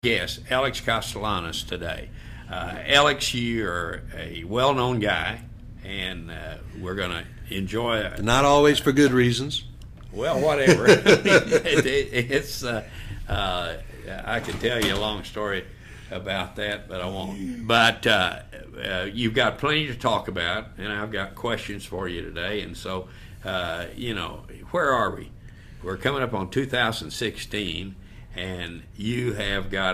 guest, Alex Castellanos, today. Alex, you're a well-known guy, and we're going to enjoy it. Not always for good reasons. Well, whatever. It's I could tell you a long story about that, but I won't. But you've got plenty to talk about, and I've got questions for you today. And so, where are we? We're coming up on 2016. And you have got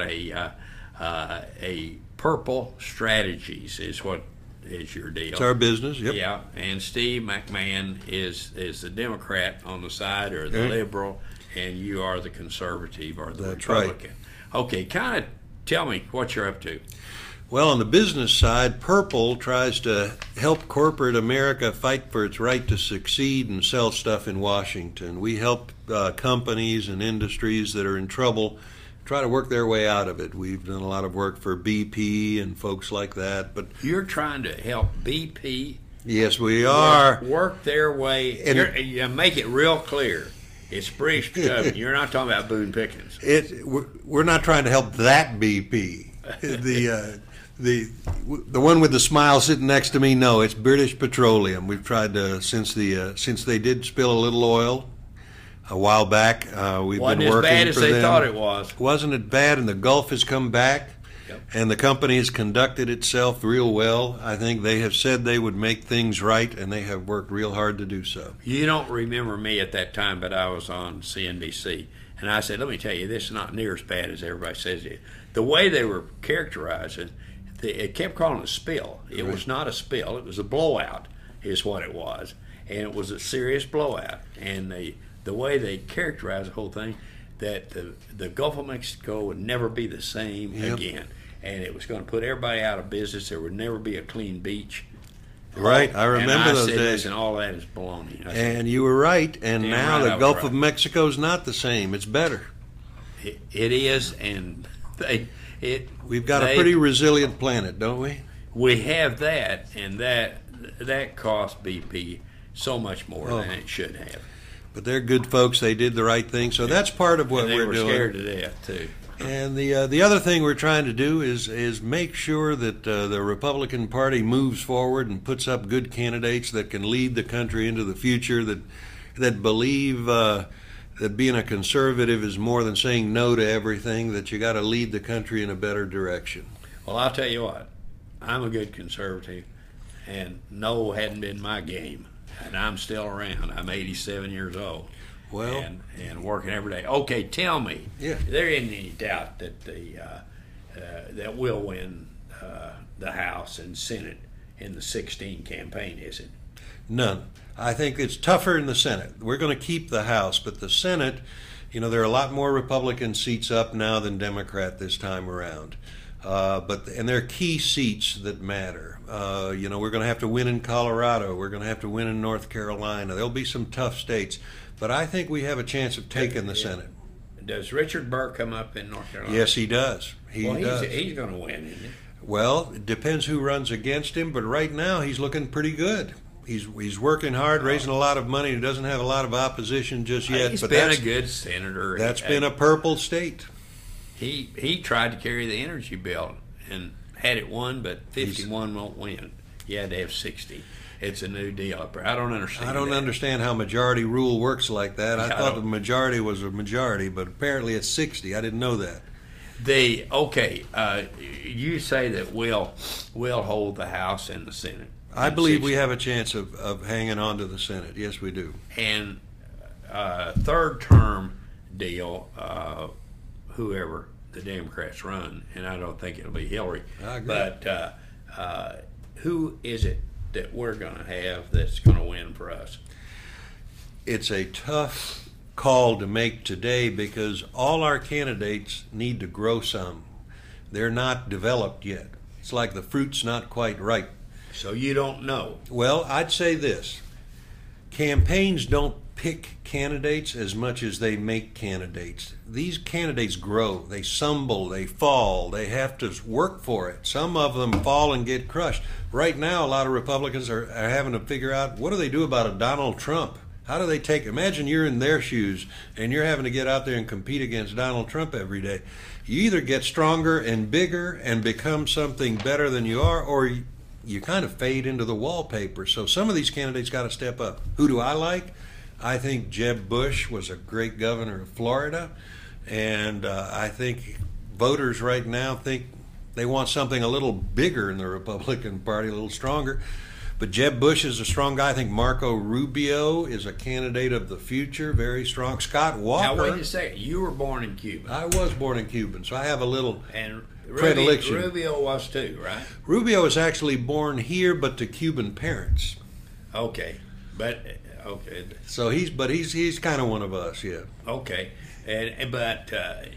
a Purple Strategies is what is your deal. It's our business, yep. Yeah, and Steve McMahon is the Democrat on the side, or the liberal, and you are the conservative or the That's Republican. Right. Okay, kind of tell me what you're up to. Well, on the business side, Purple tries to help corporate America fight for its right to succeed and sell stuff in Washington. We help companies and industries that are in trouble try to work their way out of it. We've done a lot of work for BP and folks like that. But you're trying to help BP? Yes, we are. Work their way. You make it real clear. It's British Petroleum. You're not talking about Boone Pickens. We're not trying to help that BP. The one with the smile sitting next to me, no, it's British Petroleum. We've tried to since they did spill a little oil a while back. We've Wasn't been working as bad as for they them. thought it was. Wasn't it bad? And the Gulf has come back, yep. And the company has conducted itself real well. I think they have said they would make things right, and they have worked real hard to do so. You don't remember me at that time, but I was on CNBC, and I said, "Let me tell you, this is not near as bad as everybody says it." The way they were characterizing. It kept calling it a spill. It was not a spill. It was a blowout is what it was. And it was a serious blowout. And the way they characterized the whole thing, that the Gulf of Mexico would never be the same again. And it was going to put everybody out of business. There would never be a clean beach. Right. I remember those days. And all that is baloney. And you were right. And now the Gulf of Mexico is not the same. It's better. It is. And we've got a pretty resilient planet, don't we? We have that, and that cost BP so much more than it should have. But they're good folks. They did the right thing, so that's part of what we're doing. They were scared to death too. And the other thing we're trying to do is make sure that the Republican Party moves forward and puts up good candidates that can lead the country into the future, that believe. That being a conservative is more than saying no to everything, that you got to lead the country in a better direction. Well, I'll tell you what, I'm a good conservative, and no hadn't been my game, and I'm still around. I'm 87 years old. Well, and working every day. Okay, tell me, there isn't any doubt that that we'll win the House and Senate in the 16 campaign, is it? None. I think it's tougher in the Senate. We're going to keep the House, but the Senate, there are a lot more Republican seats up now than Democrat this time around. And there are key seats that matter. We're going to have to win in Colorado. We're going to have to win in North Carolina. There'll be some tough states, but I think we have a chance of taking the Senate. Does Richard Burr come up in North Carolina? Yes, he does. He does. He's going to win, isn't he? Well, it depends who runs against him, but right now he's looking pretty good. He's working hard, raising a lot of money. He doesn't have a lot of opposition just yet. He's been a good senator. That's been a purple state. He tried to carry the energy bill and had it won, but 51 won't win. You had to have 60. It's a new deal up there. I don't understand. I don't understand how majority rule works like that. I thought the majority was a majority, but apparently it's 60. I didn't know that. You say that we'll hold the House and the Senate. I believe we have a chance of hanging on to the Senate. Yes, we do. And third term deal, whoever the Democrats run, and I don't think it'll be Hillary. I agree. But who is it that we're going to have that's going to win for us? It's a tough call to make today because all our candidates need to grow some. They're not developed yet. It's like the fruit's not quite ripe. So you don't know. Well, I'd say this. Campaigns don't pick candidates as much as they make candidates. These candidates grow. They stumble. They fall. They have to work for it. Some of them fall and get crushed. Right now, a lot of Republicans are having to figure out, what do they do about a Donald Trump? How do they take? Imagine you're in their shoes and you're having to get out there and compete against Donald Trump every day. You either get stronger and bigger and become something better than you are, or you kind of fade into the wallpaper. So some of these candidates got to step up. Who do I like? I think Jeb Bush was a great governor of Florida, and I think voters right now think they want something a little bigger in the Republican Party, a little stronger. But Jeb Bush is a strong guy. I think Marco Rubio is a candidate of the future, very strong. Scott Walker. Now, wait a second. You were born in Cuba. I was born in Cuba, so I have a little and predilection. Rubio was too, right? Rubio was actually born here, but to Cuban parents. Okay. But, okay. So he's kind of one of us, yeah. Okay. But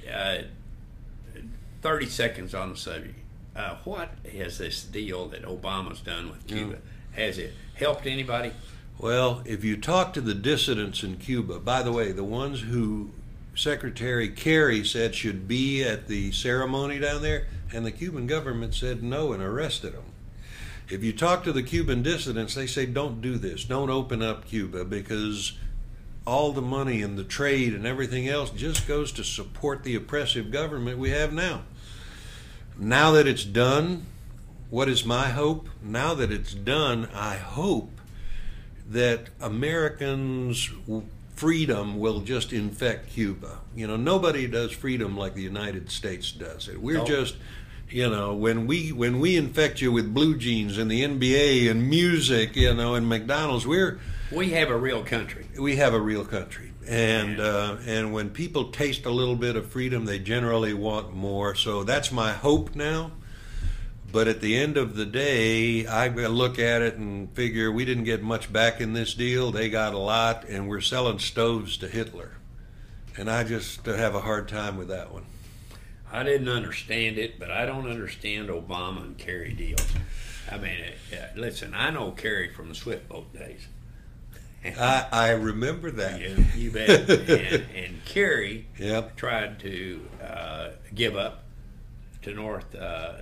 30 seconds on the subject. What has this deal that Obama's done with Cuba? Has it helped anybody? Well, if you talk to the dissidents in Cuba, by the way, the ones who Secretary Kerry said should be at the ceremony down there, and the Cuban government said no and arrested them. If you talk to the Cuban dissidents, they say don't do this, don't open up Cuba, because all the money and the trade and everything else just goes to support the oppressive government we have now. Now that it's done, what is my hope? Now that it's done, I hope that Americans' freedom will just infect Cuba. You know, nobody does freedom like the United States does it. We're just, you know, when we infect you with blue jeans and the NBA and music, you know, and McDonald's, we have a real country. We have a real country. And when people taste a little bit of freedom, they generally want more. So that's my hope now. But at the end of the day, I look at it and figure we didn't get much back in this deal. They got a lot, and we're selling stoves to Hitler. And I just have a hard time with that one. I didn't understand it, but I don't understand Obama and Kerry deals. I mean, listen, I know Kerry from the Swift Boat days. I remember that. You bet. And Kerry tried to give up to North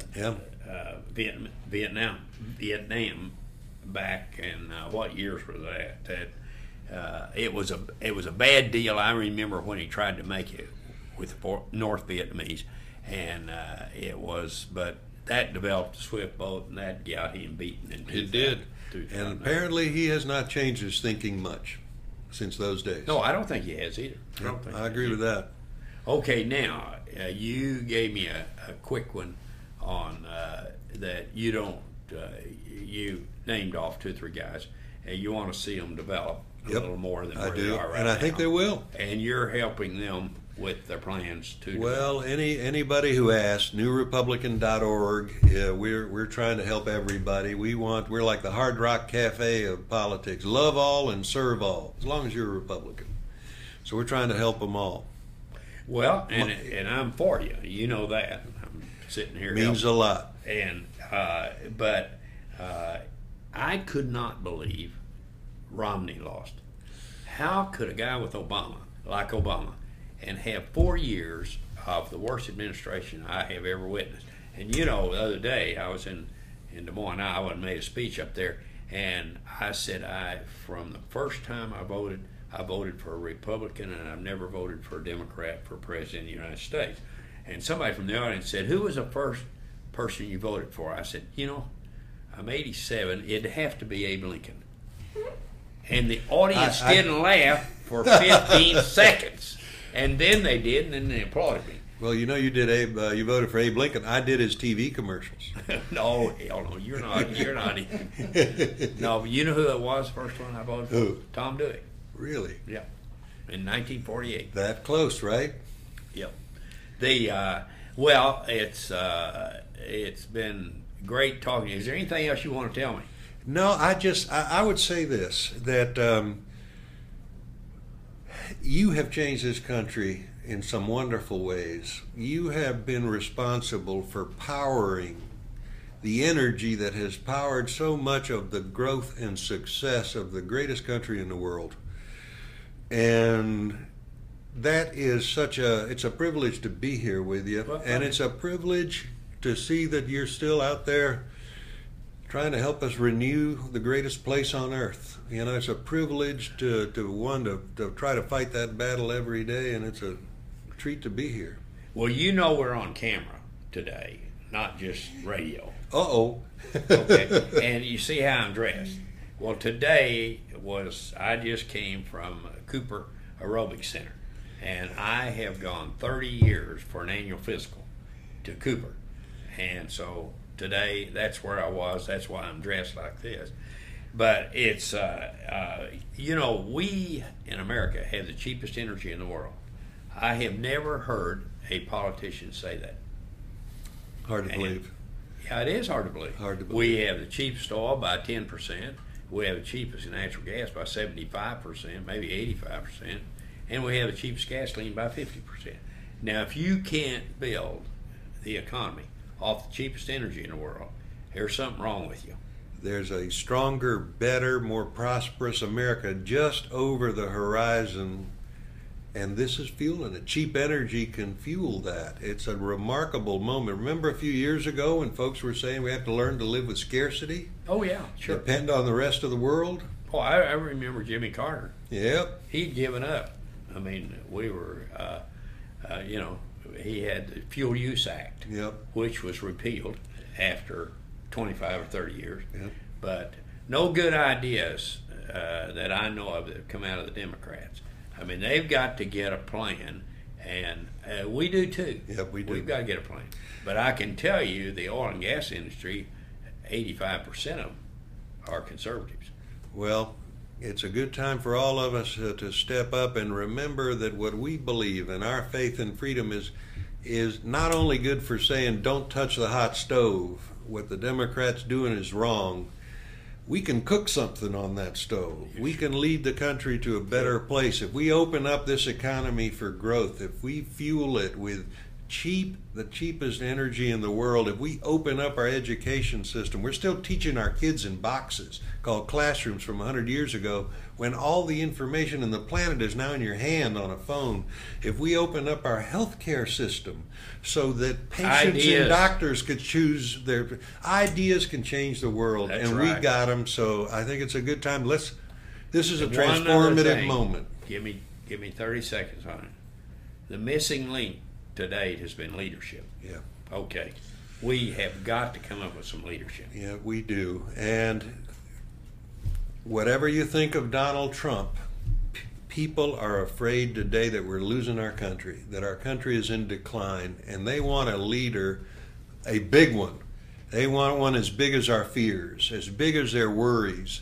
Vietnam back in what years was that? It was a bad deal. I remember when he tried to make it with North Vietnamese, and but that developed a swift boat, and that got him beaten. It did. And apparently he has not changed his thinking much since those days. No, I don't think he has either. I agree with that. Okay, now, you gave me a quick one on that you don't, you named off 2 or 3 guys, and you want to see them develop a little more than where they are right now. And I think they will. And you're helping them with their plans to Well, anybody who asks, newrepublican.org, we're trying to help everybody. We're like the Hard Rock Cafe of politics. Love all and serve all, as long as you're a Republican. So we're trying to help them all. Well, and I'm for you. You know that. I'm sitting here. Means a lot. And but I could not believe Romney lost. How could a guy with like Obama, and have 4 years of the worst administration I have ever witnessed? And you know, the other day I was in Des Moines, Iowa, and made a speech up there, and I said from the first time I voted for a Republican, and I've never voted for a Democrat for president of the United States. And somebody from the audience said, "Who was the first person you voted for?" I said, I'm 87. It'd have to be Abe Lincoln. And the audience didn't laugh for 15 seconds. And then they did, and then they applauded me. Well, you did you voted for Abe Lincoln. I did his TV commercials. No, hell no, you're not. No, but you know who it was, the first one I voted for? Who? Tom Dewey. Really? Yeah. In 1948. That close, right? Yep. It's been great talking to you. Is there anything else you want to tell me? No, I would say this, that you have changed this country in some wonderful ways. You have been responsible for powering the energy that has powered so much of the growth and success of the greatest country in the world. And that is it's a privilege to be here with you. And it's a privilege to see that you're still out there trying to help us renew the greatest place on earth. You know, it's a privilege to try to fight that battle every day, and it's a treat to be here. Well, you know we're on camera today, not just radio. Uh-oh. Okay, and you see how I'm dressed. Well, today I just came from Cooper Aerobic Center, and I have gone 30 years for an annual physical to Cooper. And so today, that's where I was. That's why I'm dressed like this. But it's, you know, we in America have the cheapest energy in the world. I have never heard a politician say that. Hard to believe. Yeah, it is hard to believe. Hard to believe. We have the cheapest oil by 10%. We have the cheapest natural gas by 75%, maybe 85%. And we have the cheapest gasoline by 50%. Now, if you can't build the economy off the cheapest energy in the world, there's something wrong with you. There's a stronger, better, more prosperous America just over the horizon, and this is fueling it. Cheap energy can fuel that. It's a remarkable moment. Remember a few years ago when folks were saying we have to learn to live with scarcity? Oh, yeah, sure. Depend on the rest of the world? Oh, I remember Jimmy Carter. Yep. He'd given up. I mean, we were, you know, he had the Fuel Use Act, Yep. which was repealed after 25 or 30 years. Yep. But no good ideas that I know of that have come out of the Democrats. I mean, they've got to get a plan, and we do too. Yep, we do. We've got to get a plan. But I can tell you the oil and gas industry, 85% of them are conservatives. Well, it's a good time for all of us to step up and remember that what we believe and our faith in freedom is not only good for saying don't touch the hot stove. What the Democrats doing is wrong. We can cook something on that stove. We can lead the country to a better place. If we open up this economy for growth, if we fuel it with the cheapest energy in the world, if we open up our education system, we're still teaching our kids in boxes called classrooms from 100 years ago when all the information in the planet is now in your hand on a phone. If we open up our healthcare system so that patients and doctors could choose their ideas, can change the world. That's and right. We got them. So I think it's a good time. This is a transformative moment. Give me 30 seconds on it. The missing link to date has been leadership. Yeah. Okay. We have got to come up with some leadership. Yeah, we do. And whatever you think of Donald Trump, people are afraid today that we're losing our country, that our country is in decline, and they want a leader, a big one. They want one as big as our fears, as big as their worries.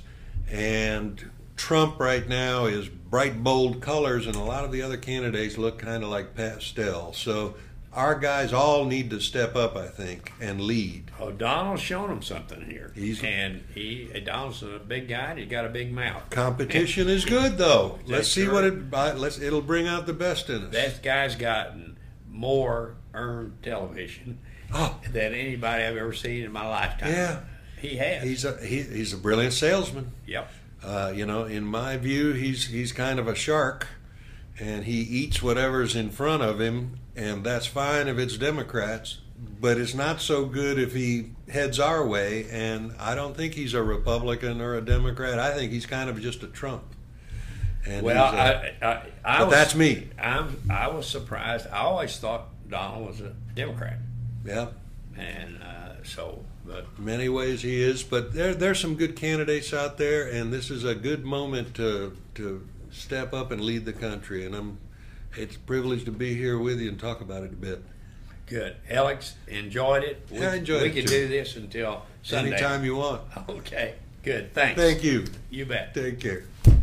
And Trump right now is bright, bold colors, and a lot of the other candidates look kind of like pastel. So our guys all need to step up, I think, and lead. Oh, Donald's shown him something here. Donald's a big guy, and he's got a big mouth. Competition is good, though. Let's see right. it'll bring out the best in us. That guy's gotten more earned television than anybody I've ever seen in my lifetime. Yeah, he has. He's a brilliant salesman. Yep. You know, in my view, he's kind of a shark, and he eats whatever's in front of him, and that's fine if it's Democrats, but it's not so good if he heads our way, and I don't think he's a Republican or a Democrat. I think he's kind of just a Trump. And well, that's me. I was surprised. I always thought Donald was a Democrat. Yeah. And but in many ways he is, but there's some good candidates out there, and this is a good moment to step up and lead the country. And it's a privilege to be here with you and talk about it a bit. Good. Alex, enjoyed it. I enjoyed it. We can do this until Sunday. Anytime you want. Okay. Good. Thanks. Thank you. You bet. Take care.